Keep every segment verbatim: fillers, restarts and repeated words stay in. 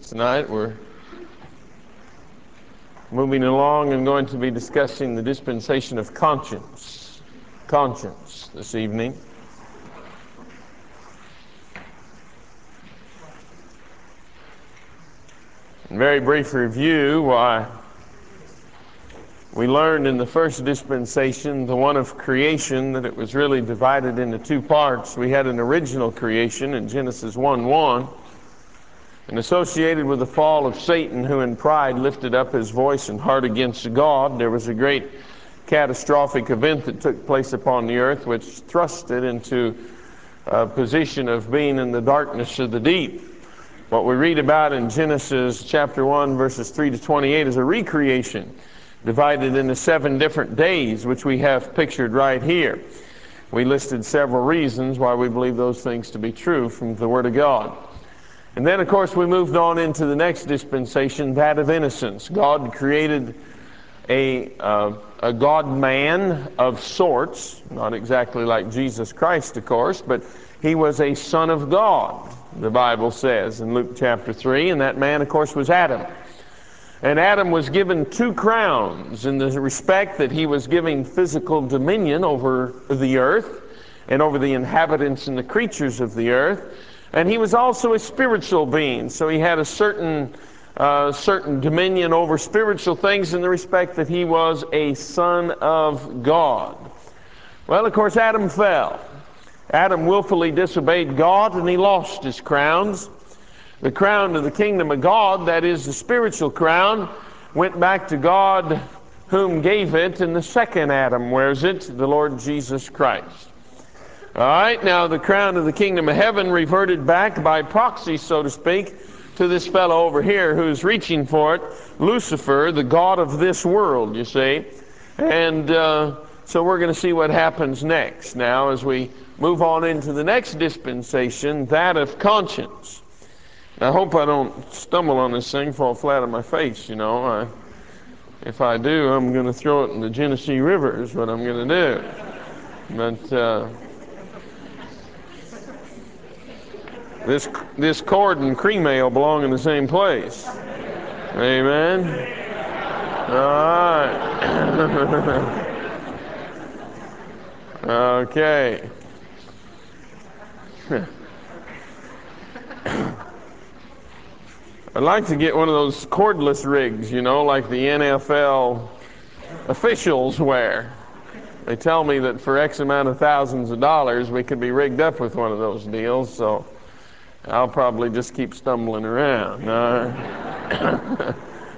Tonight we're moving along and going to be discussing the dispensation of conscience. Conscience this evening. In very brief review, why we learned in the first dispensation, the one of creation, that it was really divided into two parts. We had an original creation in Genesis one one. And associated with the fall of Satan, who in pride lifted up his voice and heart against God, there was a great catastrophic event that took place upon the earth, which thrust it into a position of being in the darkness of the deep. What we read about in Genesis chapter one, verses three to twenty-eight is a recreation divided into seven different days, which we have pictured right here. We listed several reasons why we believe those things to be true from the Word of God. And then, of course, we moved on into the next dispensation, that of innocence. God created a, uh, a God-man of sorts, not exactly like Jesus Christ, of course, but he was a son of God, the Bible says in Luke chapter three, and that man, of course, was Adam. And Adam was given two crowns in the respect that he was given physical dominion over the earth and over the inhabitants and the creatures of the earth. And he was also a spiritual being, so he had a certain uh, certain dominion over spiritual things in the respect that he was a son of God. Well, of course, Adam fell. Adam willfully disobeyed God, and he lost his crowns. The crown of the kingdom of God, that is the spiritual crown, went back to God whom gave it, and the second Adam wears it, the Lord Jesus Christ. All right, now the crown of the kingdom of heaven reverted back by proxy, so to speak, to this fellow over here who's reaching for it, Lucifer, the god of this world, you see. And uh, so we're going to see what happens next now as we move on into the next dispensation, that of conscience. I hope I don't stumble on this thing, fall flat on my face, you know. I, if I do, I'm going to throw it in the Genesee River is what I'm going to do. But... Uh, This this cord and cream ale belong in the same place. Amen. All right. Okay. I'd like to get one of those cordless rigs, you know, like the N F L officials wear. They tell me that for X amount of thousands of dollars, we could be rigged up with one of those deals, so I'll probably just keep stumbling around. Uh,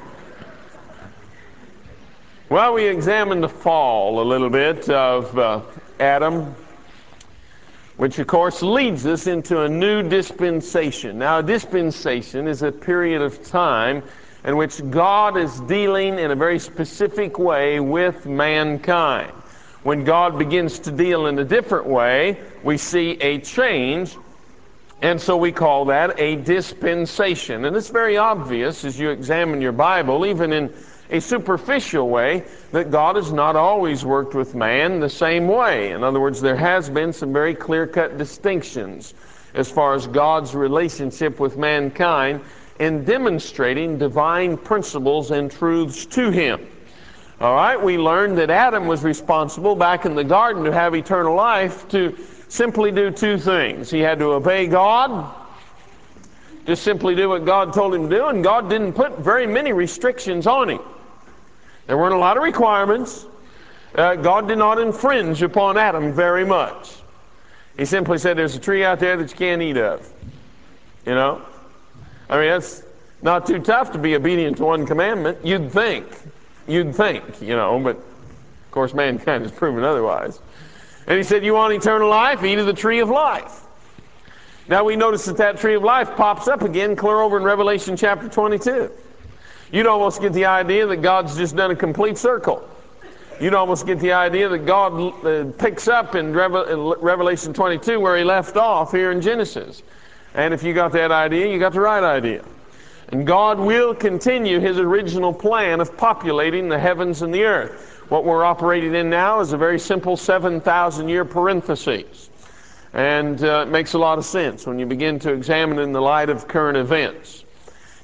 well, we examined the fall a little bit of uh, Adam, which of course leads us into a new dispensation. Now, a dispensation is a period of time in which God is dealing in a very specific way with mankind. When God begins to deal in a different way, we see a change. And so we call that a dispensation. And it's very obvious as you examine your Bible, even in a superficial way, that God has not always worked with man the same way. In other words, there has been some very clear-cut distinctions as far as God's relationship with mankind in demonstrating divine principles and truths to him. All right, we learned that Adam was responsible back in the garden to have eternal life to simply do two things. He had to obey God, just simply do what God told him to do, and God didn't put very many restrictions on him. There weren't a lot of requirements. Uh, God did not infringe upon Adam very much. He simply said, there's a tree out there that you can't eat of. You know? I mean, that's not too tough to be obedient to one commandment. You'd think. You'd think, you know, but of course mankind has proven otherwise. And he said, you want eternal life? Eat of the tree of life. Now we notice that that tree of life pops up again clear over in Revelation chapter twenty-two. You'd almost get the idea that God's just done a complete circle. You'd almost get the idea that God uh, picks up in, Reve- in Revelation twenty-two where he left off here in Genesis. And if you got that idea, you got the right idea. And God will continue his original plan of populating the heavens and the earth. What we're operating in now is a very simple seven thousand year parenthesis. And uh, it makes a lot of sense when you begin to examine in the light of current events.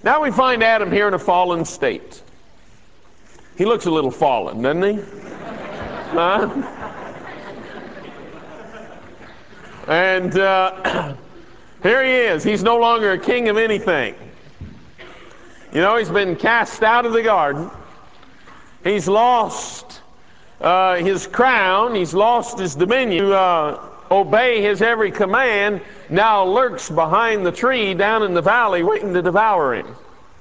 Now we find Adam here in a fallen state. He looks a little fallen, doesn't he? Huh? And uh, here he is. He's no longer a king of anything. You know, he's been cast out of the garden. He's lost uh, his crown. He's lost his dominion. To uh, obey his every command, now lurks behind the tree down in the valley waiting to devour him.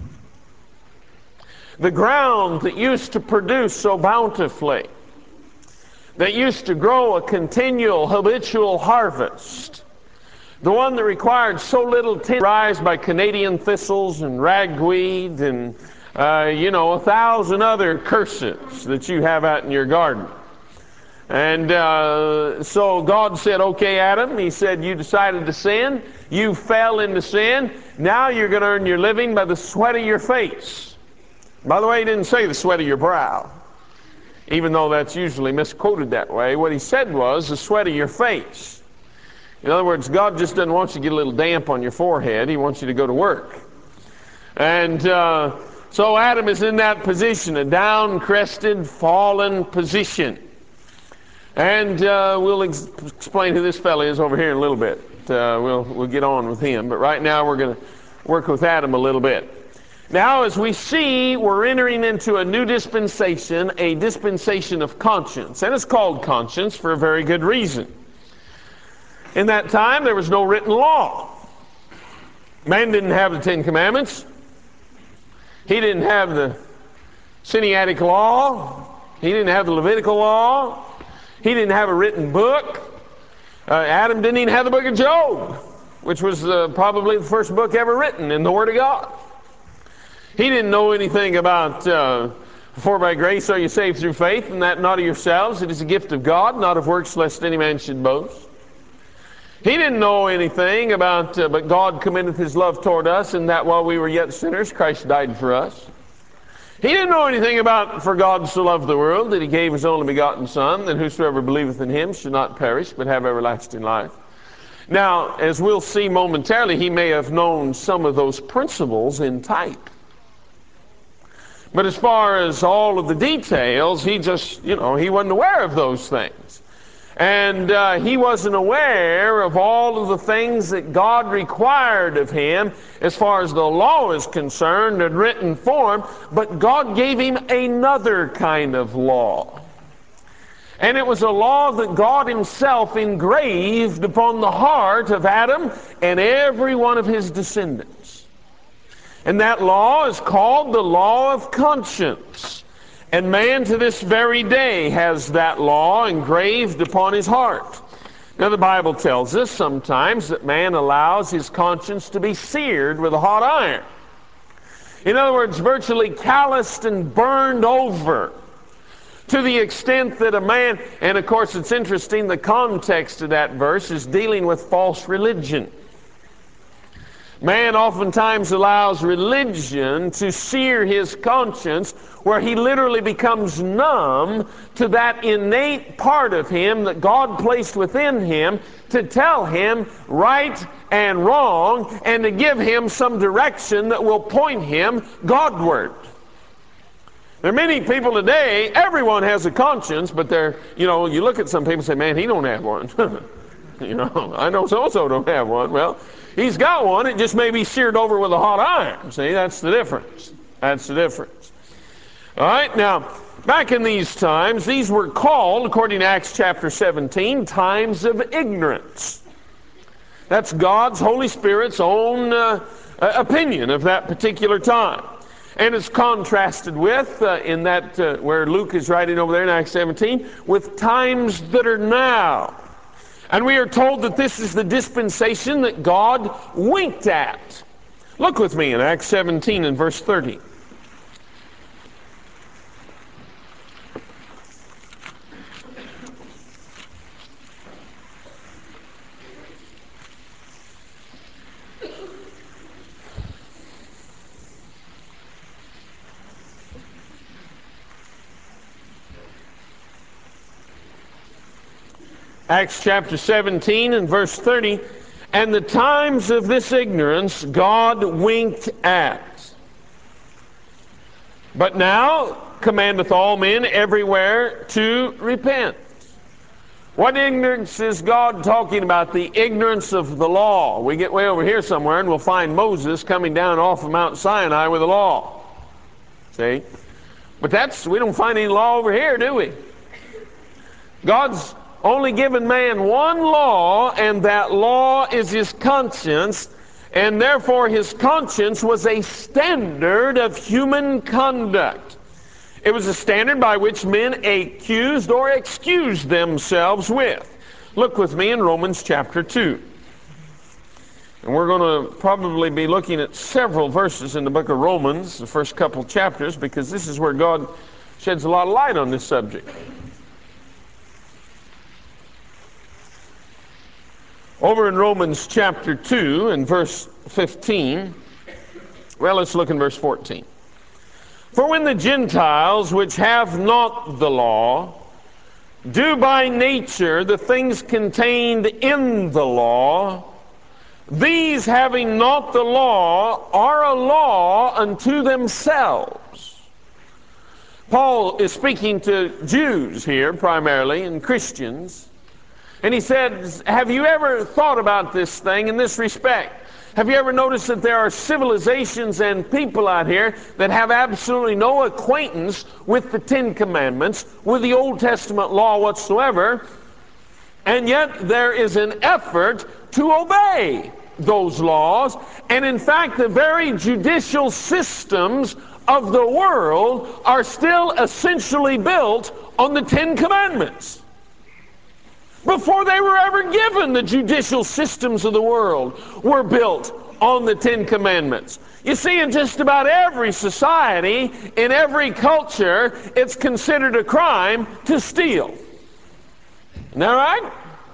The ground that used to produce so bountifully, that used to grow a continual, habitual harvest, the one that required so little tend rise by Canadian thistles and ragweed and, uh, you know, a thousand other curses that you have out in your garden. And uh, so God said, okay, Adam, he said, you decided to sin. You fell into sin. Now you're going to earn your living by the sweat of your face. By the way, he didn't say the sweat of your brow, even though that's usually misquoted that way. What he said was the sweat of your face. In other words, God just doesn't want you to get a little damp on your forehead. He wants you to go to work. And uh, so Adam is in that position, a down-crested, fallen position. And uh, we'll ex- explain who this fellow is over here in a little bit. Uh, we'll, we'll get on with him. But right now we're going to work with Adam a little bit. Now, as we see, we're entering into a new dispensation, a dispensation of conscience. And it's called conscience for a very good reason. In that time, there was no written law. Man didn't have the Ten Commandments. He didn't have the Sinaitic law. He didn't have the Levitical law. He didn't have a written book. Uh, Adam didn't even have the book of Job, which was uh, probably the first book ever written in the Word of God. He didn't know anything about, uh, for by grace are you saved through faith, and that not of yourselves. It is a gift of God, not of works, lest any man should boast. He didn't know anything about, uh, but God commendeth his love toward us, and that while we were yet sinners, Christ died for us. He didn't know anything about, for God so loved the world, that he gave his only begotten Son, that whosoever believeth in him should not perish, but have everlasting life. Now, as we'll see momentarily, he may have known some of those principles in type. But as far as all of the details, he just, you know, he wasn't aware of those things. And uh, he wasn't aware of all of the things that God required of him as far as the law is concerned in written form, but God gave him another kind of law. And it was a law that God himself engraved upon the heart of Adam and every one of his descendants. And that law is called the law of conscience. And man to this very day has that law engraved upon his heart. Now the Bible tells us sometimes that man allows his conscience to be seared with a hot iron. In other words, virtually calloused and burned over, to the extent that a man, and of course it's interesting, the context of that verse is dealing with false religion. Man oftentimes allows religion to sear his conscience, where he literally becomes numb to that innate part of him that God placed within him to tell him right and wrong and to give him some direction that will point him Godward. There are many people today, everyone has a conscience, but they're, you know, you look at some people and say, man, he don't have one. You know, I know so-and-so don't have one. Well, he's got one. It just may be seared over with a hot iron. See, that's the difference. That's the difference. All right, now, back in these times, these were called, according to Acts chapter seventeen, times of ignorance. That's God's, Holy Spirit's own uh, opinion of that particular time. And it's contrasted with, uh, in that, uh, where Luke is writing over there in Acts seventeen, with times that are now. And we are told that this is the dispensation that God winked at. Look with me in Acts seventeen and verse thirty. Acts chapter seventeen and verse thirty, and the times of this ignorance God winked at. But now commandeth all men everywhere to repent. What ignorance is God talking about? The ignorance of the law. We get way over here somewhere and we'll find Moses coming down off of Mount Sinai with the law. See? But that's, we don't find any law over here, do we? God's only given man one law, and that law is his conscience, and therefore his conscience was a standard of human conduct. It was a standard by which men accused or excused themselves with. Look with me in Romans chapter two. And we're going to probably be looking at several verses in the book of Romans, the first couple chapters, because this is where God sheds a lot of light on this subject. Over in Romans chapter two and verse fifteen, well, let's look in verse fourteen. For when the Gentiles, which have not the law, do by nature the things contained in the law, these having not the law are a law unto themselves. Paul is speaking to Jews here primarily, and Christians. And he said, have you ever thought about this thing in this respect? Have you ever noticed that there are civilizations and people out here that have absolutely no acquaintance with the Ten Commandments, with the Old Testament law whatsoever, and yet there is an effort to obey those laws, and in fact the very judicial systems of the world are still essentially built on the Ten Commandments. Before they were ever given, the judicial systems of the world were built on the Ten Commandments. You see, in just about every society, in every culture, it's considered a crime to steal. Isn't that right?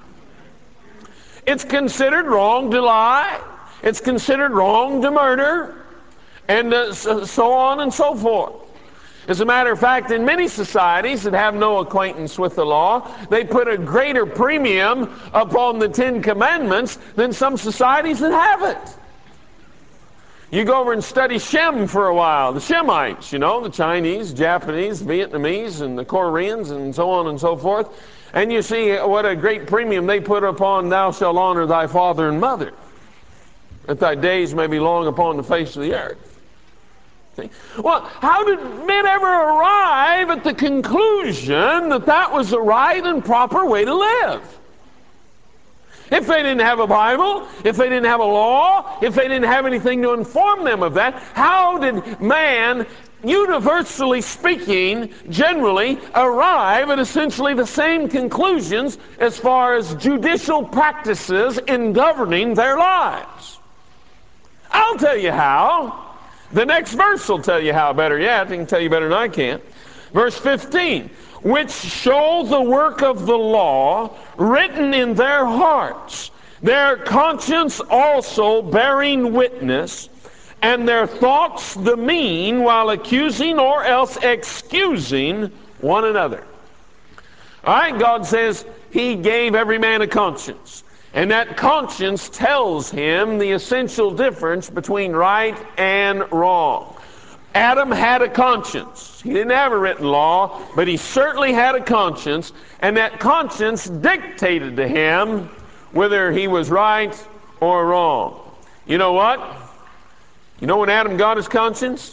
It's considered wrong to lie. It's considered wrong to murder. And uh, so, so on and so forth. As a matter of fact, in many societies that have no acquaintance with the law, they put a greater premium upon the Ten Commandments than some societies that have it. You go over and study Shem for a while, the Shemites, you know, the Chinese, Japanese, Vietnamese, and the Koreans, and so on and so forth, and you see what a great premium they put upon thou shalt honor thy father and mother, that thy days may be long upon the face of the earth. Well, how did men ever arrive at the conclusion that that was the right and proper way to live? If they didn't have a Bible, if they didn't have a law, if they didn't have anything to inform them of that, how did man, universally speaking, generally arrive at essentially the same conclusions as far as judicial practices in governing their lives? I'll tell you how. The next verse will tell you how, better yet. He can tell you better than I can. Verse fifteen, which show the work of the law written in their hearts, their conscience also bearing witness, and their thoughts the mean, while accusing or else excusing one another. All right, God says he gave every man a conscience. And that conscience tells him the essential difference between right and wrong. Adam had a conscience. He didn't have a written law, but he certainly had a conscience, and that conscience dictated to him whether he was right or wrong. You know what? You know when Adam got his conscience?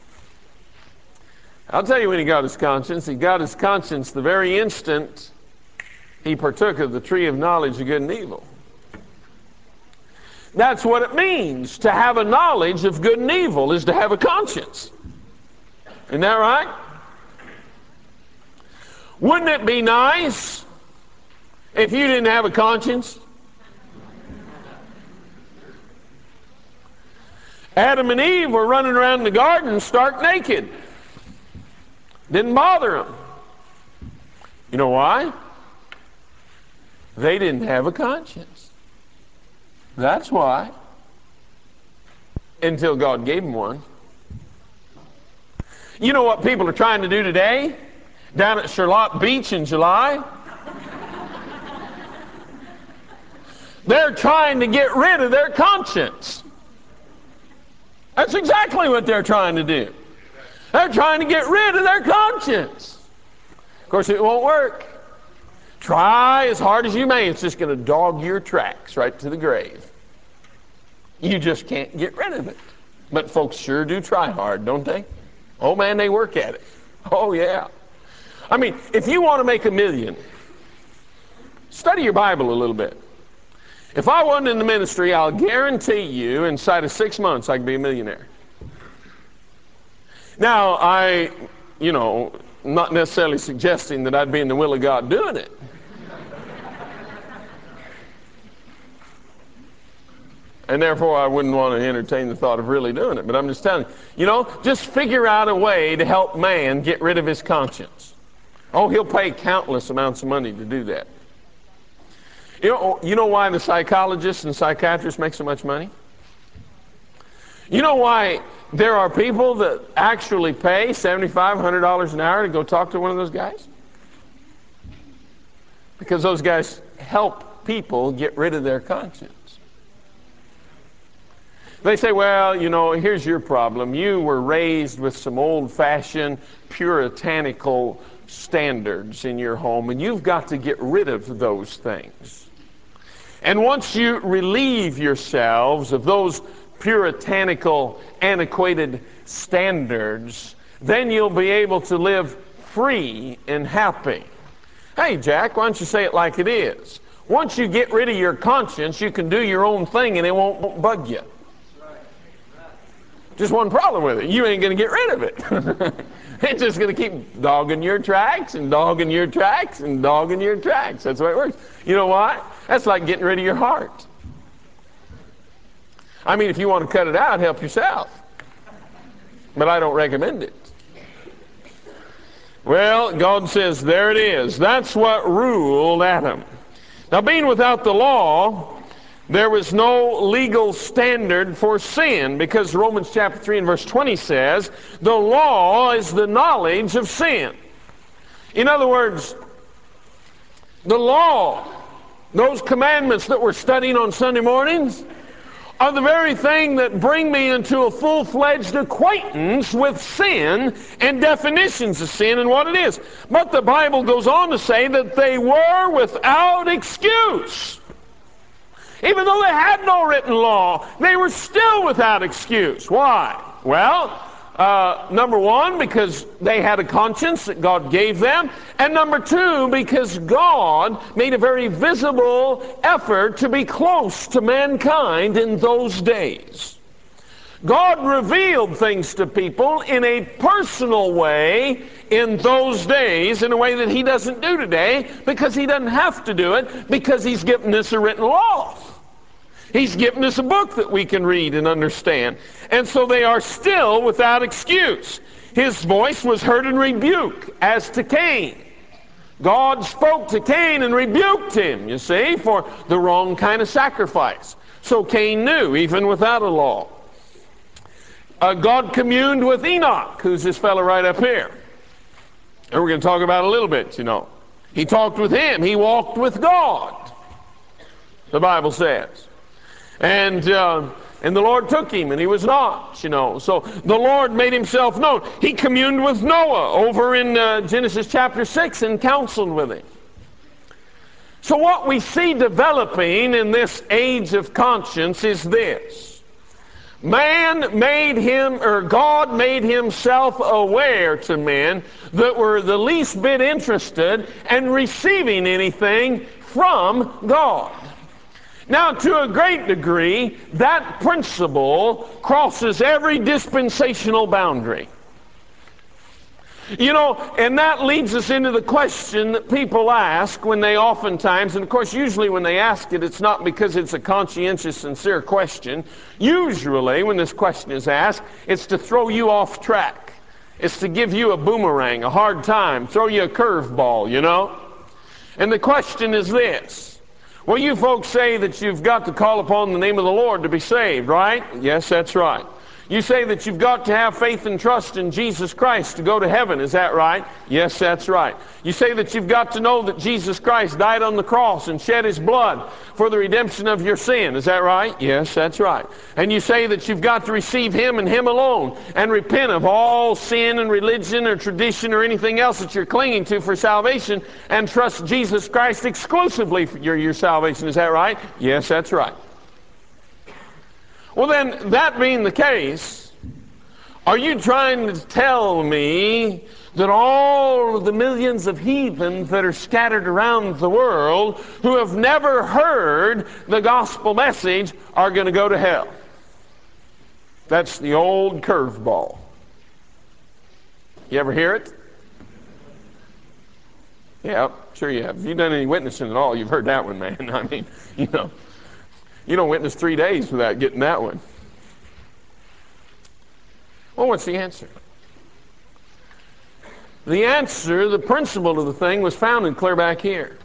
I'll tell you when he got his conscience. He got his conscience the very instant he partook of the tree of knowledge of good and evil. That's what it means to have a knowledge of good and evil, is to have a conscience. Isn't that right? Wouldn't it be nice if you didn't have a conscience? Adam and Eve were running around the garden stark naked. Didn't bother them. You know why? They didn't have a conscience. That's why. Until God gave them one. You know what people are trying to do today? Down at Charlotte Beach in July? They're trying to get rid of their conscience. That's exactly what they're trying to do. They're trying to get rid of their conscience. Of course, it won't work. Try as hard as you may, it's just going to dog your tracks right to the grave. You just can't get rid of it. But folks sure do try hard, don't they? Oh man, they work at it. Oh yeah. I mean, if you want to make a million, study your Bible a little bit. If I wasn't in the ministry, I'll guarantee you inside of six months I could be a millionaire. Now, I, you know, not necessarily suggesting that I'd be in the will of God doing it. And therefore, I wouldn't want to entertain the thought of really doing it. But I'm just telling you, you know, just figure out a way to help man get rid of his conscience. Oh, he'll pay countless amounts of money to do that. You know, you know why the psychologists and psychiatrists make so much money? You know why there are people that actually pay seven thousand five hundred dollars an hour to go talk to one of those guys? Because those guys help people get rid of their conscience. They say, well, you know, here's your problem. You were raised with some old-fashioned puritanical standards in your home, and you've got to get rid of those things. And once you relieve yourselves of those puritanical, antiquated standards, then you'll be able to live free and happy. Hey, Jack, why don't you say it like it is? Once you get rid of your conscience, you can do your own thing and it won't bug you. Just one problem with it. You ain't going to get rid of it. It's just going to keep dogging your tracks and dogging your tracks and dogging your tracks. That's the way it works. You know why? That's like getting rid of your heart. I mean, if you want to cut it out, help yourself. But I don't recommend it. Well, God says, there it is. That's what ruled Adam. Now, being without the law, there was no legal standard for sin, because Romans chapter three and verse twenty says, the law is the knowledge of sin. In other words, the law, those commandments that we're studying on Sunday mornings, are the very thing that bring me into a full-fledged acquaintance with sin and definitions of sin and what it is. But the Bible goes on to say that they were without excuse. Even though they had no written law, they were still without excuse. Why? Well, uh, number one, because they had a conscience that God gave them. And number two, because God made a very visible effort to be close to mankind in those days. God revealed things to people in a personal way in those days, in a way that he doesn't do today, because he doesn't have to do it, because he's given us a written law. He's given us a book that we can read and understand. And so they are still without excuse. His voice was heard in rebuke as to Cain. God spoke to Cain and rebuked him, you see, for the wrong kind of sacrifice. So Cain knew, even without a law. Uh, God communed with Enoch, who's this fellow right up here. And we're going to talk about it a little bit, you know. He talked with him. He walked with God, the Bible says. And uh, and the Lord took him, and he was not, you know. So the Lord made himself known. He communed with Noah over in uh, Genesis chapter six and counseled with him. So what we see developing in this age of conscience is this. Man made him, or God made himself aware to men that were the least bit interested in receiving anything from God. Now, to a great degree, that principle crosses every dispensational boundary. You know, and that leads us into the question that people ask when they oftentimes, and of course usually when they ask it, it's not because it's a conscientious, sincere question. Usually when this question is asked, it's to throw you off track. It's to give you a boomerang, a hard time, throw you a curveball, you know. And the question is this. Well, you folks say that you've got to call upon the name of the Lord to be saved, right? Yes, that's right. You say that you've got to have faith and trust in Jesus Christ to go to heaven. Is that right? Yes, that's right. You say that you've got to know that Jesus Christ died on the cross and shed his blood for the redemption of your sin. Is that right? Yes, that's right. And you say that you've got to receive him and him alone and repent of all sin and religion or tradition or anything else that you're clinging to for salvation and trust Jesus Christ exclusively for your, your salvation. Is that right? Yes, that's right. Well then, that being the case, are you trying to tell me that all of the millions of heathens that are scattered around the world who have never heard the gospel message are going to go to hell? That's the old curveball. You ever hear it? Yeah, sure you have. If you've done any witnessing at all, you've heard that one, man. I mean, you know. You don't witness three days without getting that one. Well, what's the answer? The answer, the principle of the thing, was found clear back here.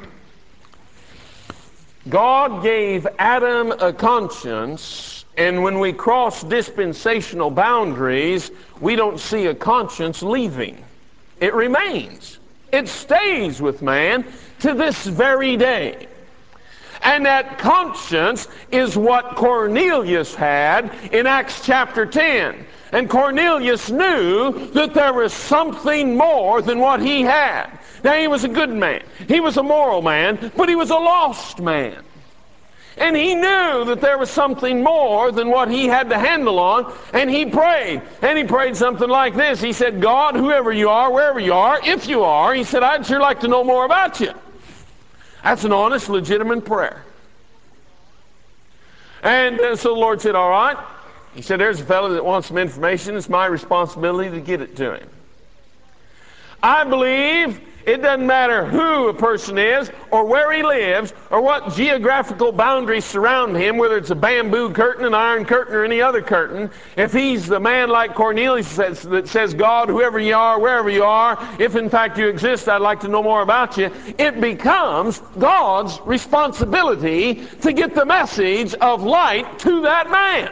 God gave Adam a conscience, and when we cross dispensational boundaries, we don't see a conscience leaving. It remains. It stays with man to this very day. And that conscience is what Cornelius had in Acts chapter ten. And Cornelius knew that there was something more than what he had. Now, he was a good man. He was a moral man, but he was a lost man. And he knew that there was something more than what he had to handle on, and he prayed. And he prayed something like this. He said, God, whoever you are, wherever you are, if you are, he said, I'd sure like to know more about you. That's an honest, legitimate prayer. And uh, so the Lord said, all right. He said, there's a fellow that wants some information. It's my responsibility to get it to him. I believe it doesn't matter who a person is or where he lives or what geographical boundaries surround him, whether it's a bamboo curtain, an iron curtain, or any other curtain. If he's the man like Cornelius says, that says, God, whoever you are, wherever you are, if in fact you exist, I'd like to know more about you, it becomes God's responsibility to get the message of light to that man.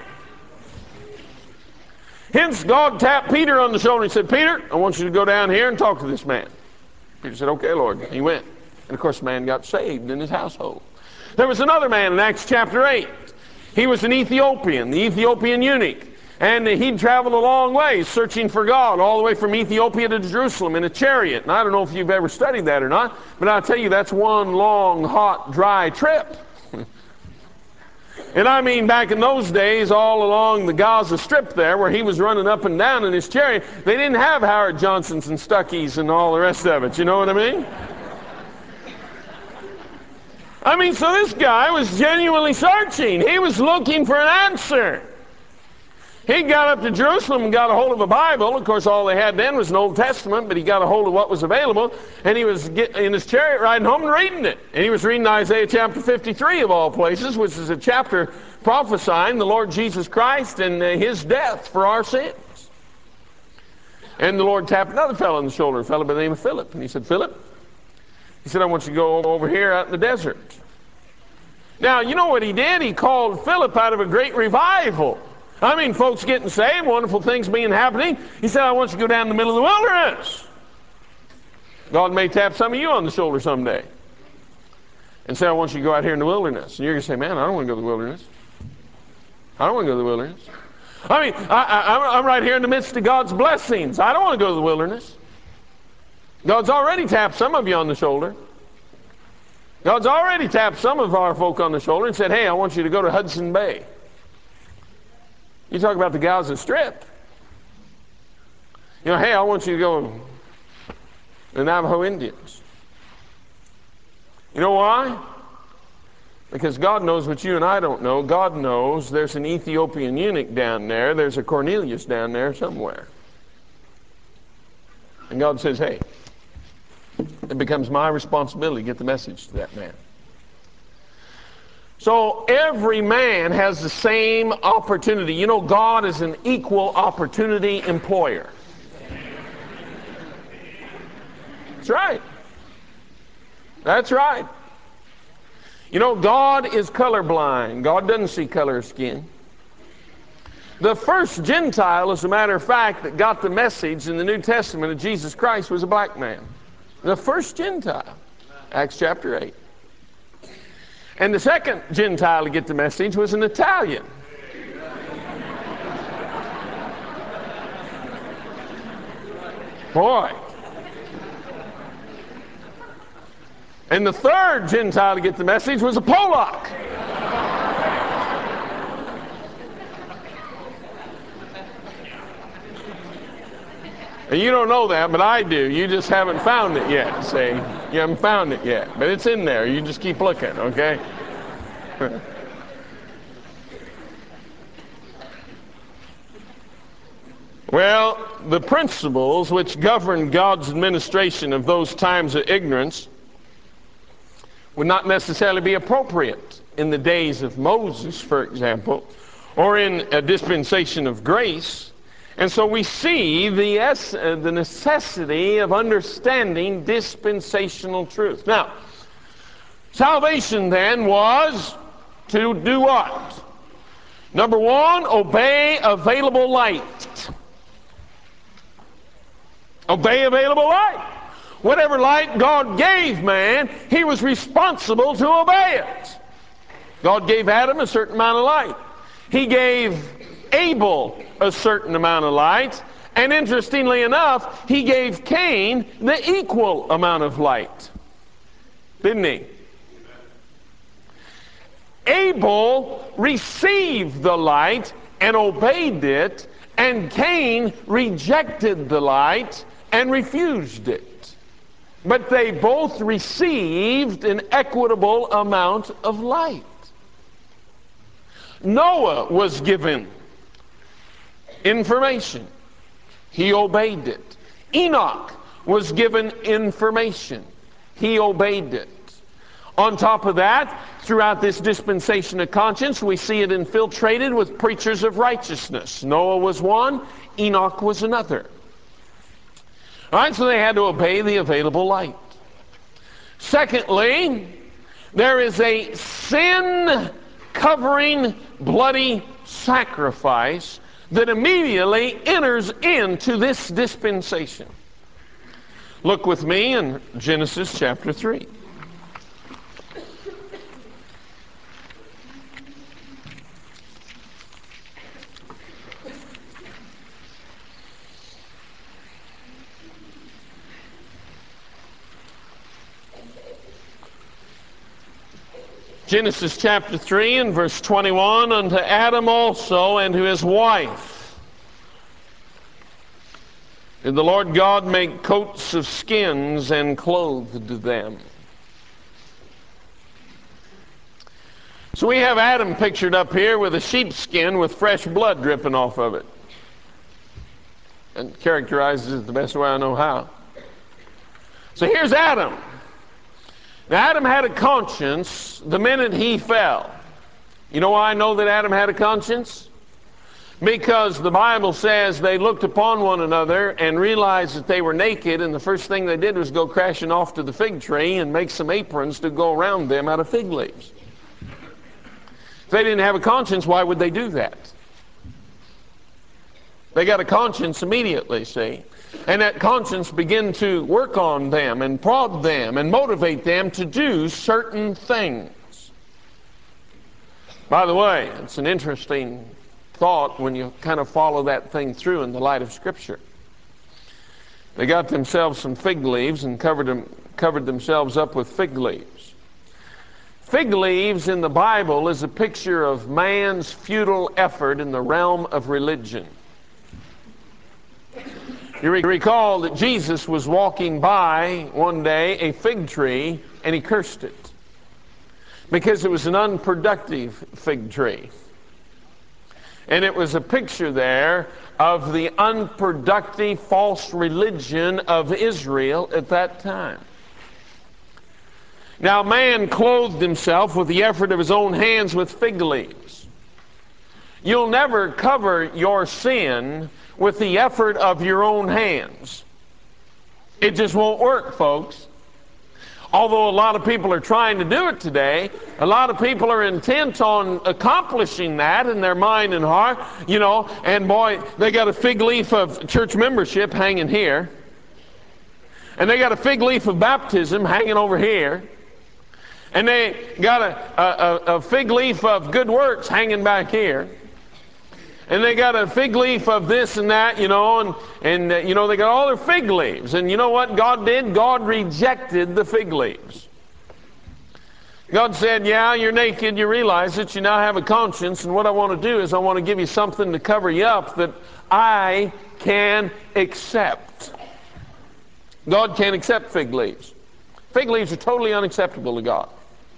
Hence, God tapped Peter on the shoulder and said, Peter, I want you to go down here and talk to this man. Peter said, okay, Lord. He went. And of course, the man got saved in his household. There was another man in Acts chapter eight. He was an Ethiopian, the Ethiopian eunuch. And he'd traveled a long way searching for God, all the way from Ethiopia to Jerusalem in a chariot. And I don't know if you've ever studied that or not, but I'll tell you, that's one long, hot, dry trip. And I mean, back in those days, all along the Gaza Strip there, where he was running up and down in his chariot, they didn't have Howard Johnsons and Stuckeys and all the rest of it. You know what I mean? I mean, so this guy was genuinely searching. He was looking for an answer. He got up to Jerusalem and got a hold of a Bible. Of course, all they had then was an Old Testament, but he got a hold of what was available, and he was get, in his chariot riding home and reading it. And he was reading Isaiah chapter fifty-three of all places, which is a chapter prophesying the Lord Jesus Christ and uh, his death for our sins. And the Lord tapped another fellow on the shoulder, a fellow by the name of Philip. And he said, Philip, he said, I want you to go over here out in the desert. Now, you know what he did? He called Philip out of a great revival. I mean, folks getting saved, wonderful things being happening. He said, I want you to go down in the middle of the wilderness. God may tap some of you on the shoulder someday and say, I want you to go out here in the wilderness. And you're going to say, man, I don't want to go to the wilderness. I don't want to go to the wilderness. I mean, I, I, I'm right here in the midst of God's blessings. I don't want to go to the wilderness. God's already tapped some of you on the shoulder. God's already tapped some of our folk on the shoulder and said, hey, I want you to go to Hudson Bay. You talk about the Gaza Strip. You know, hey, I want you to go to the Navajo Indians. You know why? Because God knows what you and I don't know. God knows there's an Ethiopian eunuch down there. There's a Cornelius down there somewhere. And God says, hey, it becomes my responsibility to get the message to that man. So every man has the same opportunity. You know, God is an equal opportunity employer. That's right. That's right. You know, God is colorblind. God doesn't see color of skin. The first Gentile, as a matter of fact, that got the message in the New Testament of Jesus Christ was a black man. The first Gentile. Acts chapter eight. And the second Gentile to get the message was an Italian. Boy. And the third Gentile to get the message was a Polak. And you don't know that, but I do. You just haven't found it yet, see? You haven't found it yet. But it's in there. You just keep looking, okay? Well, the principles which govern God's administration of those times of ignorance would not necessarily be appropriate in the days of Moses, for example, or in a dispensation of grace. And so we see the, es- uh, the necessity of understanding dispensational truth. Now, salvation then was to do what? Number one, obey available light. Obey available light. Whatever light God gave man, he was responsible to obey it. God gave Adam a certain amount of light. He gave Abel a certain amount of light. And interestingly enough, he gave Cain the equal amount of light. Didn't he? Abel received the light and obeyed it, and Cain rejected the light and refused it. But they both received an equitable amount of light. Noah was given information. He obeyed it. Enoch was given information. He obeyed it. On top of that, throughout this dispensation of conscience, we see it infiltrated with preachers of righteousness. Noah was one, Enoch was another. All right, so they had to obey the available light. Secondly, there is a sin-covering bloody sacrifice that immediately enters into this dispensation. Look with me in Genesis chapter three. Genesis chapter three and verse twenty-one, unto Adam also and to his wife did the Lord God make coats of skins and clothed them. So we have Adam pictured up here with a sheepskin with fresh blood dripping off of it. And characterizes it the best way I know how. So here's Adam. Now, Adam had a conscience the minute he fell. You know why I know that Adam had a conscience? Because the Bible says they looked upon one another and realized that they were naked, and the first thing they did was go crashing off to the fig tree and make some aprons to go around them out of fig leaves. If they didn't have a conscience, why would they do that? They got a conscience immediately, see? And that conscience began to work on them and prod them and motivate them to do certain things. By the way, it's an interesting thought when you kind of follow that thing through in the light of Scripture. They got themselves some fig leaves and covered them, covered themselves up with fig leaves. Fig leaves in the Bible is a picture of man's futile effort in the realm of religion. You recall that Jesus was walking by one day a fig tree and he cursed it because it was an unproductive fig tree. And it was a picture there of the unproductive false religion of Israel at that time. Now man clothed himself with the effort of his own hands with fig leaves. You'll never cover your sin with the effort of your own hands. It just won't work, folks. Although a lot of people are trying to do it today, a lot of people are intent on accomplishing that in their mind and heart, you know, and boy, they got a fig leaf of church membership hanging here, and they got a fig leaf of baptism hanging over here, and they got a, a, a fig leaf of good works hanging back here. And they got a fig leaf of this and that, you know, and, and uh, you know, they got all their fig leaves. And you know what God did? God rejected the fig leaves. God said, yeah, you're naked, you realize it, you now have a conscience, and what I want to do is I want to give you something to cover you up that I can accept. God can't accept fig leaves. Fig leaves are totally unacceptable to God.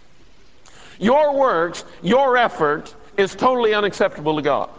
Your works, your effort is totally unacceptable to God.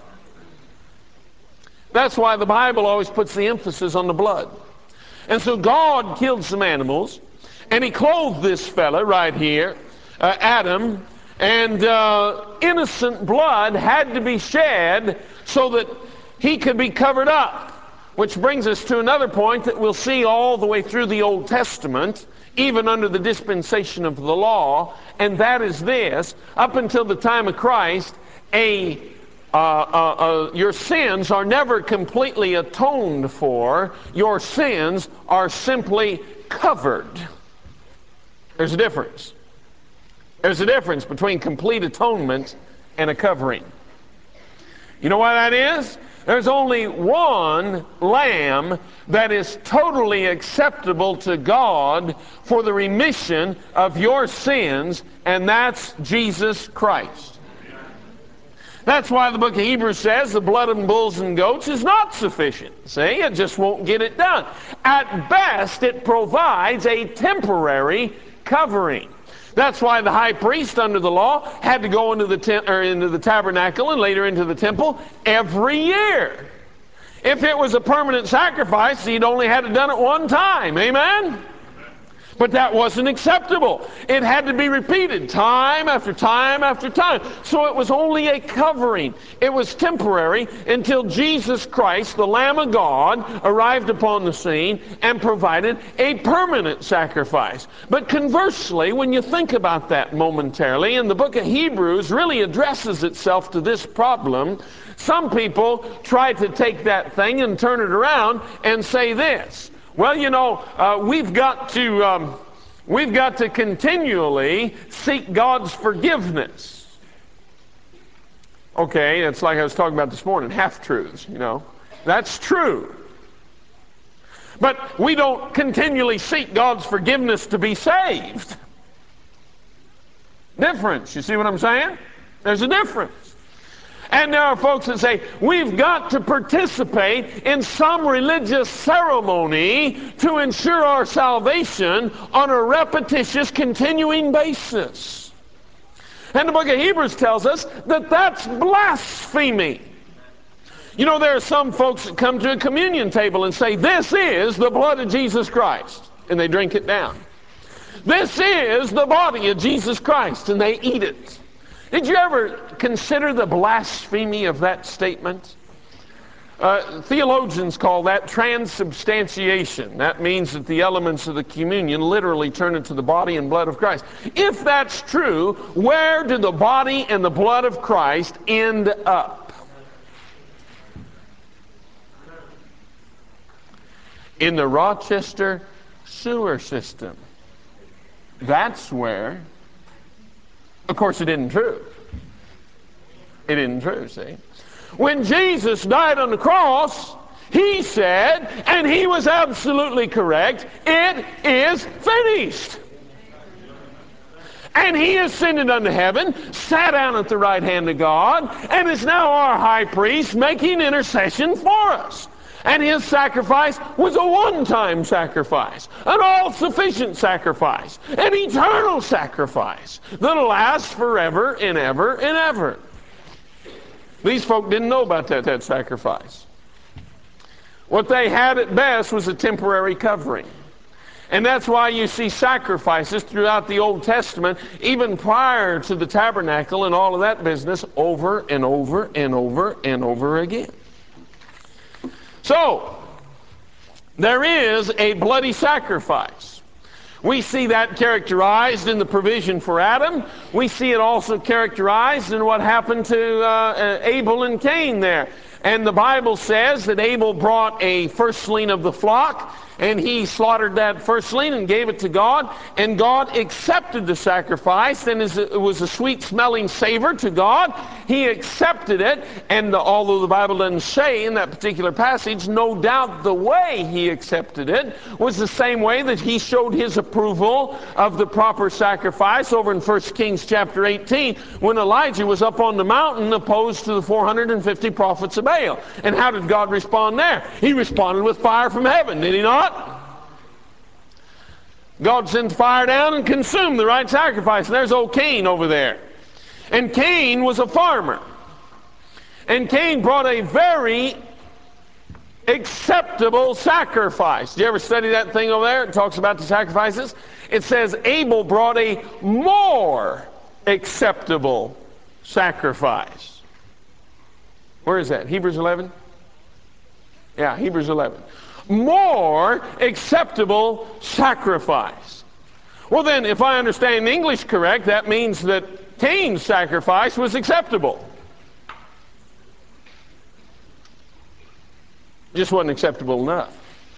That's why the Bible always puts the emphasis on the blood. And so God killed some animals, and he clothed this fella right here, uh, Adam, and uh, innocent blood had to be shed so that he could be covered up. Which brings us to another point that we'll see all the way through the Old Testament, even under the dispensation of the law, and that is this: up until the time of Christ, a Uh, uh, uh, your sins are never completely atoned for. Your sins are simply covered. There's a difference. There's a difference between complete atonement and a covering. You know why that is? There's only one lamb that is totally acceptable to God for the remission of your sins, and that's Jesus Christ. That's why the book of Hebrews says the blood of bulls and goats is not sufficient. See, it just won't get it done. At best, it provides a temporary covering. That's why the high priest under the law had to go into the tent, or into the tabernacle and later into the temple every year. If it was a permanent sacrifice, he'd only had to done it one time. Amen? But that wasn't acceptable. It had to be repeated time after time after time. So it was only a covering. It was temporary until Jesus Christ, the Lamb of God, arrived upon the scene and provided a permanent sacrifice. But conversely, when you think about that momentarily, and the book of Hebrews really addresses itself to this problem, some people try to take that thing and turn it around and say this: well, you know, uh, we've got to um, we've got to continually seek God's forgiveness. Okay, it's like I was talking about this morning, half-truths, you know. That's true. But we don't continually seek God's forgiveness to be saved. Difference, you see what I'm saying? There's a difference. And there are folks that say, we've got to participate in some religious ceremony to ensure our salvation on a repetitious, continuing basis. And the book of Hebrews tells us that that's blasphemy. You know, there are some folks that come to a communion table and say, this is the blood of Jesus Christ, and they drink it down. This is the body of Jesus Christ, and they eat it. Did you ever consider the blasphemy of that statement? Uh, theologians call that transubstantiation. That means that the elements of the communion literally turn into the body and blood of Christ. If that's true, where do the body and the blood of Christ end up? In the Rochester sewer system. That's where. Of course, it isn't true. It isn't true, see? When Jesus died on the cross, he said, and he was absolutely correct, it is finished. And he ascended unto heaven, sat down at the right hand of God, and is now our high priest making intercession for us. And his sacrifice was a one-time sacrifice, an all-sufficient sacrifice, an eternal sacrifice that'll last forever and ever and ever. These folk didn't know about that, that sacrifice. What they had at best was a temporary covering. And that's why you see sacrifices throughout the Old Testament, even prior to the tabernacle and all of that business, over and over and over and over again. So, there is a bloody sacrifice. We see that characterized in the provision for Adam. We see it also characterized in what happened to uh, Abel and Cain there. And the Bible says that Abel brought a firstling of the flock, and he slaughtered that firstling and gave it to God, and God accepted the sacrifice, and it was a sweet-smelling savor to God. He accepted it, and although the Bible doesn't say in that particular passage, no doubt the way he accepted it was the same way that he showed his approval of the proper sacrifice over in First Kings chapter eighteen, when Elijah was up on the mountain opposed to the four hundred fifty prophets of Baal. And how did God respond there? He responded with fire from heaven, did he not? God sent fire down and consumed the right sacrifice. And there's old Cain over there. And Cain was a farmer. And Cain brought a very acceptable sacrifice. Did you ever study that thing over there? It talks about the sacrifices. It says Abel brought a more acceptable sacrifice. Where is that? Hebrews eleven? Yeah, Hebrews eleven. More acceptable sacrifice. Well then, if I understand English correct, that means that Cain's sacrifice was acceptable. Just wasn't acceptable enough.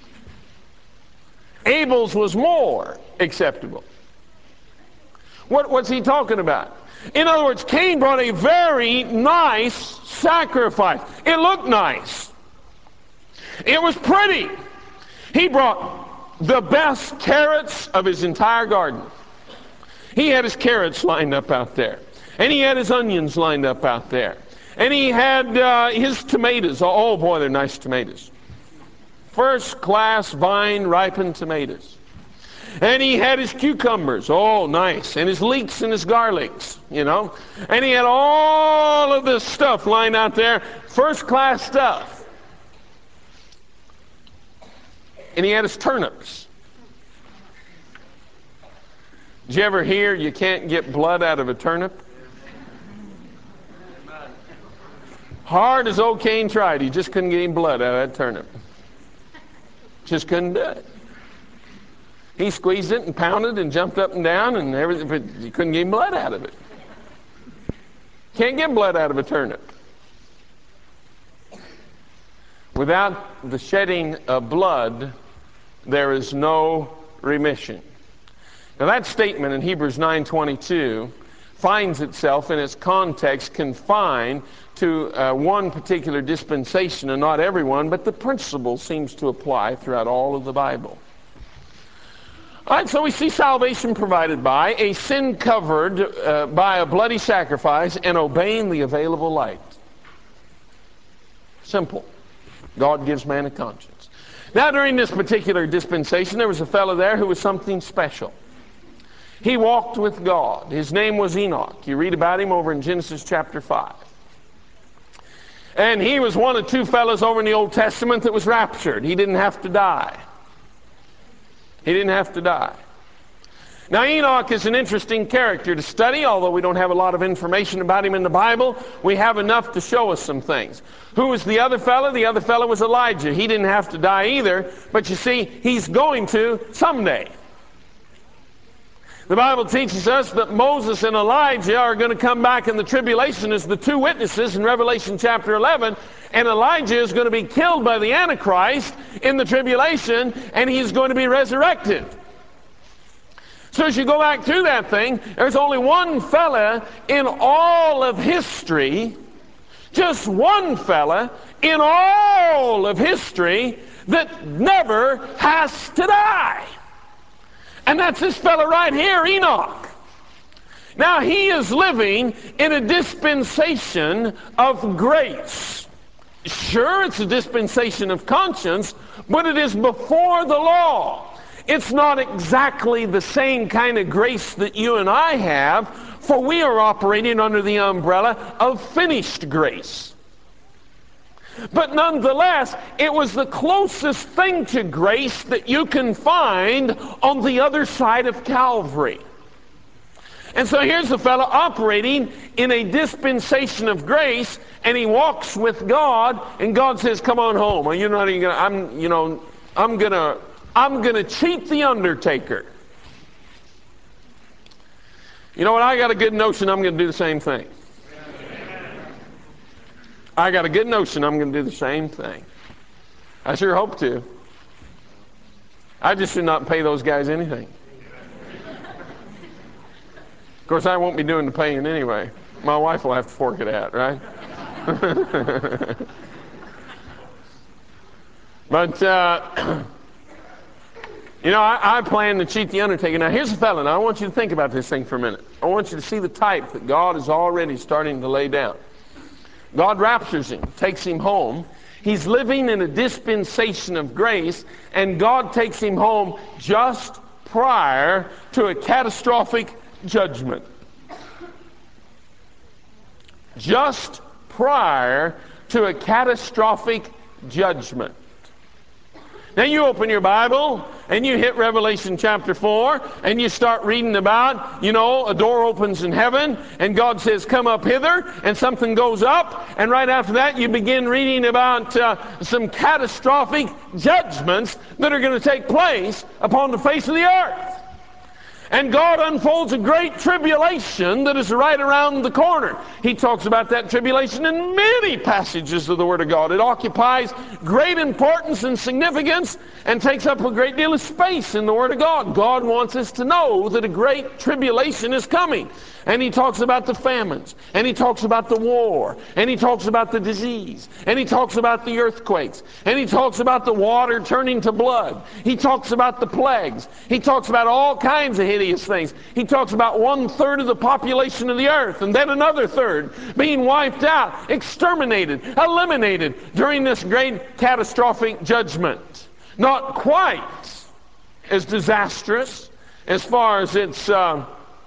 Abel's was more acceptable. What, what's he talking about? In other words, Cain brought a very nice sacrifice. It looked nice. It was pretty. He brought the best carrots of his entire garden. He had his carrots lined up out there. And he had his onions lined up out there. And he had uh, his tomatoes. Oh boy, they're nice tomatoes. First class vine ripened tomatoes. And he had his cucumbers. Oh, nice. And his leeks and his garlics, you know. And he had all of this stuff lined out there. First class stuff. And he had his turnips. Did you ever hear you can't get blood out of a turnip? Hard as old Cain tried, he just couldn't get any blood out of that turnip. Just couldn't do it. He squeezed it and pounded and jumped up and down and everything, but you couldn't get any blood out of it. Can't get blood out of a turnip. Without the shedding of blood, there is no remission. Now that statement in Hebrews nine twenty-two finds itself in its context confined to uh, one particular dispensation, and not everyone, but the principle seems to apply throughout all of the Bible. All right, so we see salvation provided by a sin covered uh, by a bloody sacrifice and obeying the available light. Simple. God gives man a conscience. Now during this particular dispensation, there was a fellow there who was something special. He walked with God. His name was Enoch. You read about him over in Genesis chapter five. And he was one of two fellows over in the Old Testament that was raptured. He didn't have to die. He didn't have to die. Now Enoch is an interesting character to study, although we don't have a lot of information about him in the Bible. We have enough to show us some things. Who was the other fellow? The other fellow was Elijah. He didn't have to die either, but you see, he's going to someday. The Bible teaches us that Moses and Elijah are going to come back in the tribulation as the two witnesses in Revelation chapter eleven, and Elijah is going to be killed by the Antichrist in the tribulation, and he's going to be resurrected. So as you go back through that thing, there's only one fella in all of history, just one fella in all of history that never has to die. And that's this fella right here, Enoch. Now he is living in a dispensation of grace. Sure, it's a dispensation of conscience, but it is before the law. It's not exactly the same kind of grace that you and I have, for we are operating under the umbrella of finished grace. But nonetheless, it was the closest thing to grace that you can find on the other side of Calvary. And so here's a fellow operating in a dispensation of grace, and he walks with God, and God says, "Come on home. You're not even gonna, I'm, you know, I'm gonna, I'm gonna cheat the undertaker. You know what? I got a good notion I'm going to do the same thing. I got a good notion I'm going to do the same thing. I sure hope to. I just should not pay those guys anything. Of course, I won't be doing the paying anyway. My wife will have to fork it out, right? But, uh, you know, I, I plan to cheat the undertaker. Now, here's the fellow. Now, I want you to think about this thing for a minute. I want you to see the type that God is already starting to lay down. God raptures him, takes him home. He's living in a dispensation of grace, and God takes him home just prior to a catastrophic judgment. Just prior to a catastrophic judgment. Now you open your Bible and you hit Revelation chapter four and you start reading about, you know, a door opens in heaven and God says, come up hither, and something goes up, and right after that you begin reading about uh, some catastrophic judgments that are going to take place upon the face of the earth. And God unfolds a great tribulation that is right around the corner. He talks about that tribulation in many passages of the Word of God. It occupies great importance and significance and takes up a great deal of space in the Word of God. God wants us to know that a great tribulation is coming. And he talks about the famines, and he talks about the war, and he talks about the disease, and he talks about the earthquakes, and he talks about the water turning to blood. He talks about the plagues. He talks about all kinds of hideous things. He talks about one third of the population of the earth, and then another third being wiped out, exterminated, eliminated during this great catastrophic judgment. Not quite as disastrous as far as its uh,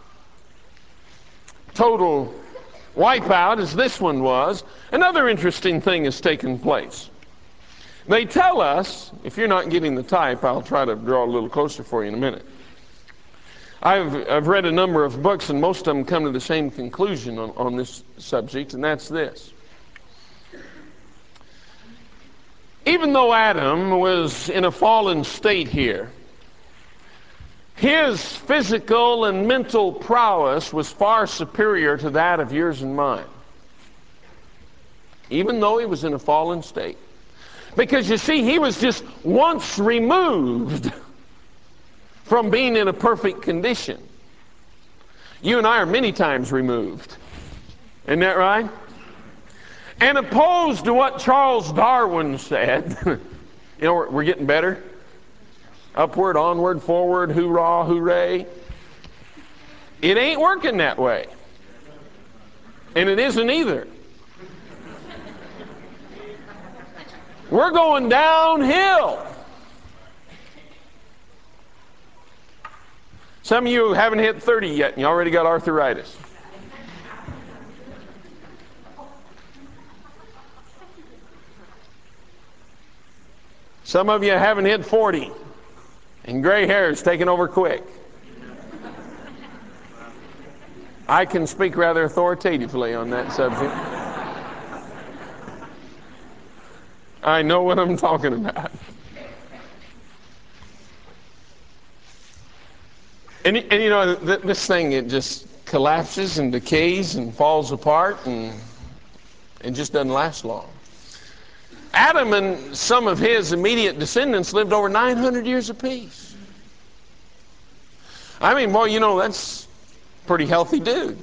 total wipeout as this one was. Another interesting thing has taken place. They tell us, if you're not getting the type, I'll try to draw a little closer for you in a minute. I've, I've read a number of books, and most of them come to the same conclusion on, on this subject, and that's this. Even though Adam was in a fallen state here, his physical and mental prowess was far superior to that of yours and mine, even though he was in a fallen state. Because you see, he was just once removed from being in a perfect condition. You and I are many times removed. Isn't that right? And opposed to what Charles Darwin said, you know, we're, we're getting better. Upward, onward, forward, hoorah, hooray. It ain't working that way. And it isn't either. We're going downhill. Some of you haven't hit thirty yet, and you already got arthritis. Some of you haven't hit forty, and gray hair is taking over quick. I can speak rather authoritatively on that subject. I know what I'm talking about. And, and you know, th- this thing, it just collapses and decays and falls apart, and it just doesn't last long. Adam and some of his immediate descendants lived over nine hundred years apiece. I mean, boy, you know, that's a pretty healthy dude.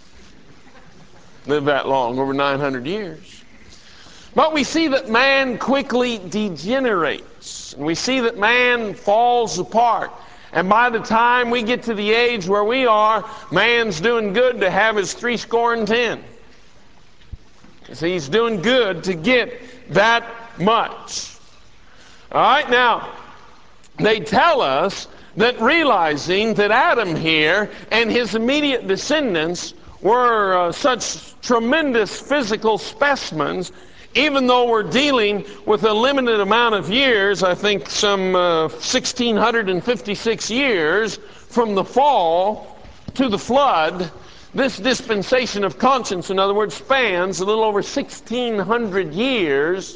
Live that long, over nine hundred years. But we see that man quickly degenerates. And we see that man falls apart. And by the time we get to the age where we are, man's doing good to have his three score and ten. So he's doing good to get that much. All right, now, they tell us that realizing that Adam here and his immediate descendants were uh, such tremendous physical specimens, even though we're dealing with a limited amount of years, I think some uh, one thousand six hundred fifty-six years from the fall to the flood, this dispensation of conscience, in other words, spans a little over sixteen hundred years.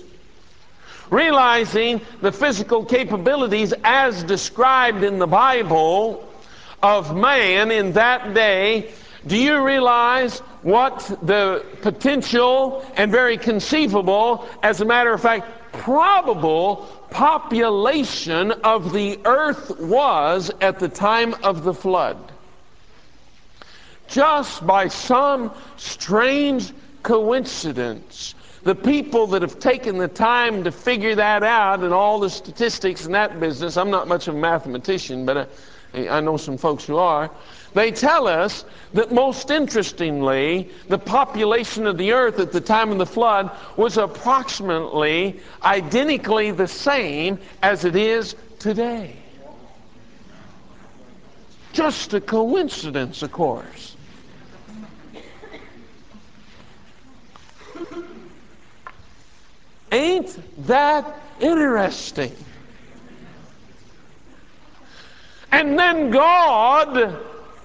Realizing the physical capabilities as described in the Bible of man in that day, do you realize what the potential and very conceivable, as a matter of fact, probable population of the earth was at the time of the flood? Just by some strange coincidence, the people that have taken the time to figure that out and all the statistics in that business — I'm not much of a mathematician, but I, I know some folks who are — they tell us that, most interestingly, the population of the earth at the time of the flood was approximately identically the same as it is today. Just a coincidence, of course. Ain't that interesting? And then God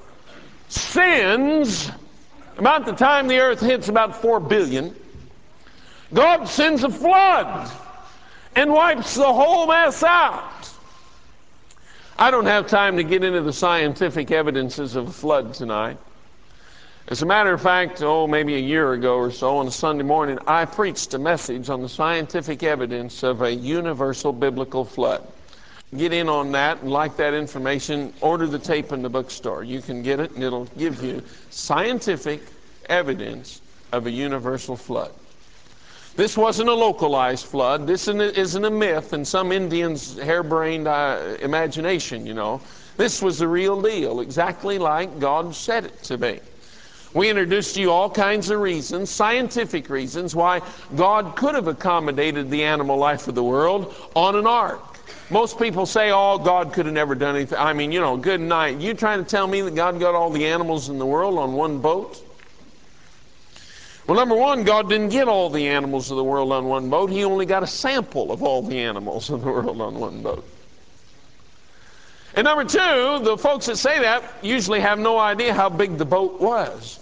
sends, about the time the earth hits about four billion, God sends a flood and wipes the whole mess out. I don't have time to get into the scientific evidences of a flood tonight. As a matter of fact, oh, maybe a year ago or so, on a Sunday morning, I preached a message on the scientific evidence of a universal biblical flood. Get in on that and like that information, order the tape in the bookstore. You can get it and it'll give you scientific evidence of a universal flood. This wasn't a localized flood. This isn't a myth in some Indian's harebrained uh, imagination, you know. This was the real deal, exactly like God said it to be. We introduced to you all kinds of reasons, scientific reasons, why God could have accommodated the animal life of the world on an ark. Most people say, oh, God could have never done anything. I mean, you know, good night. You trying to tell me that God got all the animals in the world on one boat? Well, number one, God didn't get all the animals of the world on one boat. He only got a sample of all the animals of the world on one boat. And number two, the folks that say that usually have no idea how big the boat was.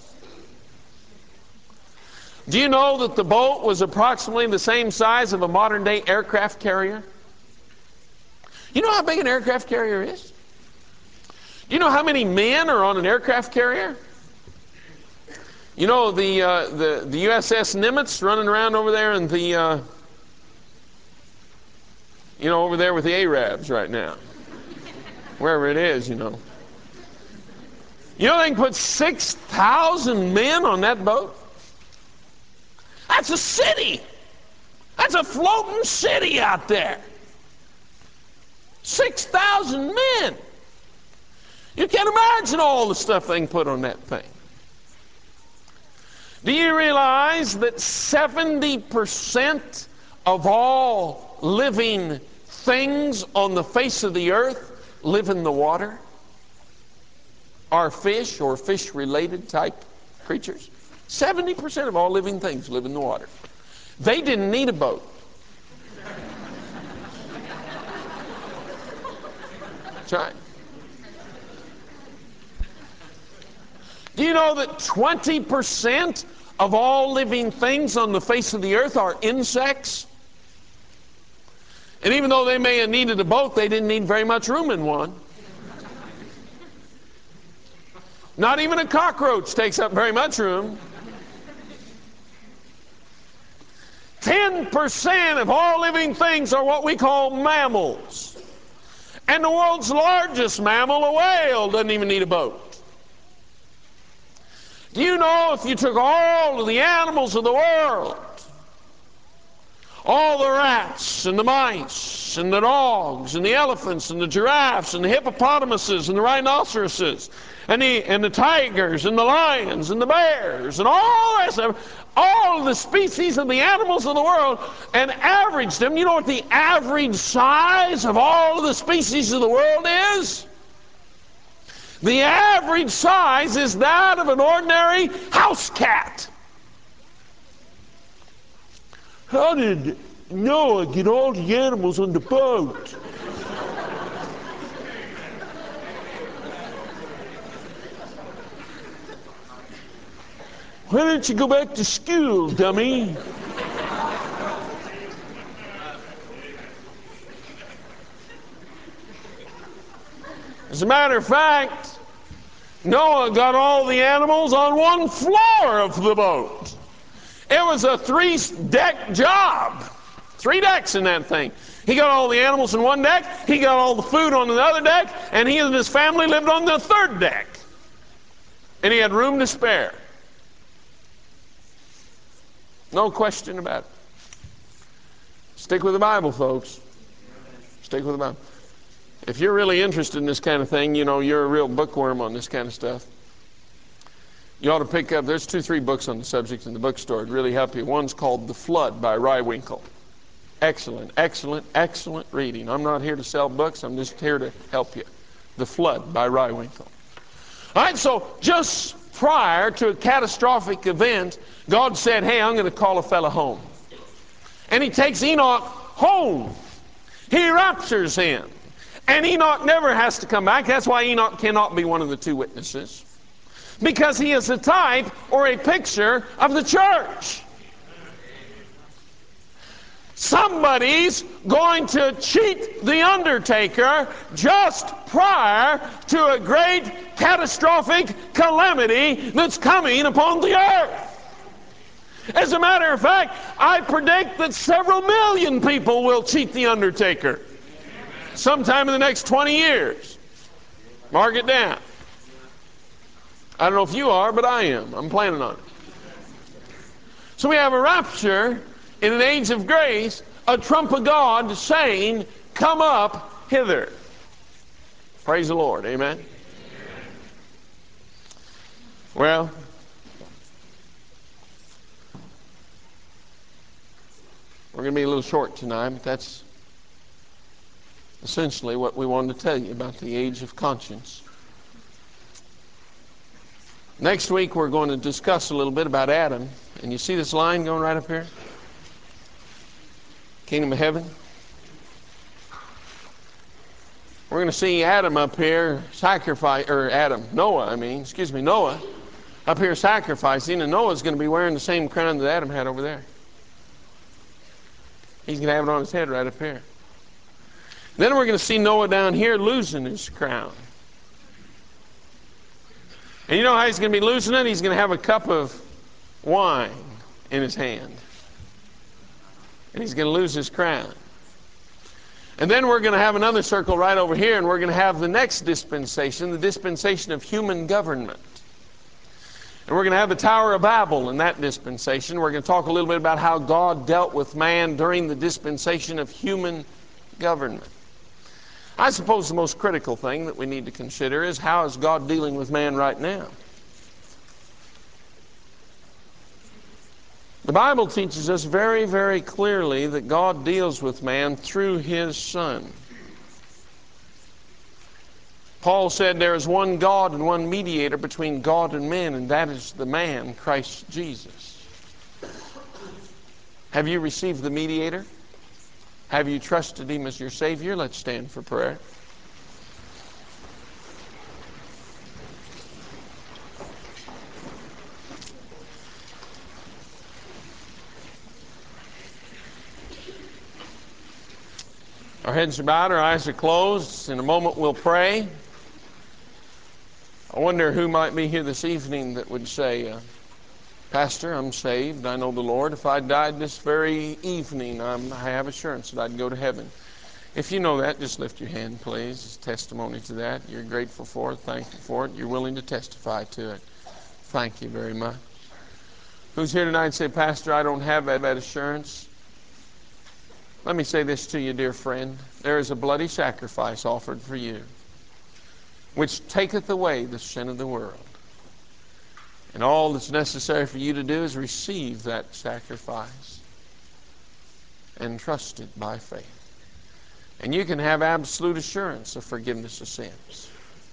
Do you know that the boat was approximately the same size of a modern-day aircraft carrier? You know how big an aircraft carrier is? You know how many men are on an aircraft carrier? You know the uh, the the U S S Nimitz running around over there in the uh, you know over there with the Arabs right now, wherever it is, you know. You know they can put six thousand men on that boat. That's a city. That's a floating city out there. Six thousand men. You can't imagine all the stuff they can put on that thing. Do you realize that seventy percent of all living things on the face of the earth live in the water? Are fish or fish-related type creatures? seventy percent of all living things live in the water. They didn't need a boat. That's right. Do you know that twenty percent of all living things on the face of the earth are insects? And even though they may have needed a boat, they didn't need very much room in one. Not even a cockroach takes up very much room. ten percent of all living things are what we call mammals. And the world's largest mammal, a whale, doesn't even need a boat. Do you know if you took all of the animals of the world, all the rats and the mice and the dogs and the elephants and the giraffes and the hippopotamuses and the rhinoceroses and the, and the tigers and the lions and the bears and all that stuff, all of the species of the animals of the world, and averaged them, you know what the average size of all of the species of the world is? The average size is that of an ordinary house cat. How did Noah get all the animals on the boat? Why don't you go back to school, dummy? As a matter of fact, Noah got all the animals on one floor of the boat. It was a three-deck job. Three decks in that thing. He got all the animals in one deck, he got all the food on the other deck, and he and his family lived on the third deck. And he had room to spare. No question about it. Stick with the Bible, folks. Stick with the Bible. If you're really interested in this kind of thing, you know, you're a real bookworm on this kind of stuff. You ought to pick up, there's two, three books on the subject in the bookstore. It'd really help you. One's called The Flood by Ryewinkle. Excellent, excellent, excellent reading. I'm not here to sell books. I'm just here to help you. The Flood by Ryewinkle. All right, so just prior to a catastrophic event, God said, hey, I'm going to call a fella home. And he takes Enoch home. He raptures him. And Enoch never has to come back. That's why Enoch cannot be one of the two witnesses. Because he is a type or a picture of the church. Somebody's going to cheat the undertaker just prior to a great catastrophic calamity that's coming upon the earth. As a matter of fact, I predict that several million people will cheat the undertaker sometime in the next twenty years. Mark it down. I don't know if you are, but I am. I'm planning on it. So we have a rapture in an age of grace, a trump of God saying, come up hither. Praise the Lord. Amen. Well, we're going to be a little short tonight, but that's essentially what we wanted to tell you about the age of conscience. Next week we're going to discuss a little bit about Adam. And you see this line going right up here? Kingdom of heaven. We're going to see Adam up here sacrifice, or Adam, Noah, I mean, excuse me, Noah, up here sacrificing, and Noah's going to be wearing the same crown that Adam had over there. He's going to have it on his head right up here. Then we're going to see Noah down here losing his crown. And you know how he's going to be losing it? He's going to have a cup of wine in his hand. And he's going to lose his crown. And then we're going to have another circle right over here, and we're going to have the next dispensation, the dispensation of human government. And we're going to have the Tower of Babel in that dispensation. We're going to talk a little bit about how God dealt with man during the dispensation of human government. I suppose the most critical thing that we need to consider is how is God dealing with man right now? The Bible teaches us very, very clearly that God deals with man through His Son. Paul said there is one God and one mediator between God and men, and that is the man, Christ Jesus. Have you received the mediator? Have you trusted Him as your Savior? Let's stand for prayer. Our heads are bowed, our eyes are closed. In a moment we'll pray. I wonder who might be here this evening that would say, uh, Pastor, I'm saved. I know the Lord. If I died this very evening, I'm, I have assurance that I'd go to heaven. If you know that, just lift your hand, please. It's testimony to that. You're grateful for it, thankful for it. You're willing to testify to it. Thank you very much. Who's here tonight and say, Pastor, I don't have that, that assurance? Let me say this to you, dear friend. There is a bloody sacrifice offered for you, which taketh away the sin of the world. And all that's necessary for you to do is receive that sacrifice and trust it by faith. And you can have absolute assurance of forgiveness of sins.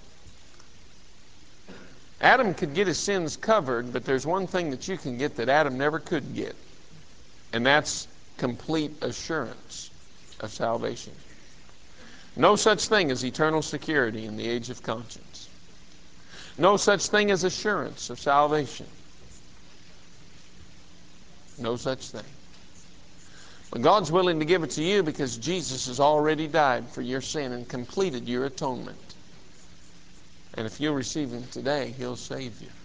Adam could get his sins covered, but there's one thing that you can get that Adam never could get, and that's complete assurance of salvation. No such thing as eternal security in the age of conscience. No such thing as assurance of salvation. No such thing. But God's willing to give it to you because Jesus has already died for your sin and completed your atonement. And if you'll receive Him today, He'll save you.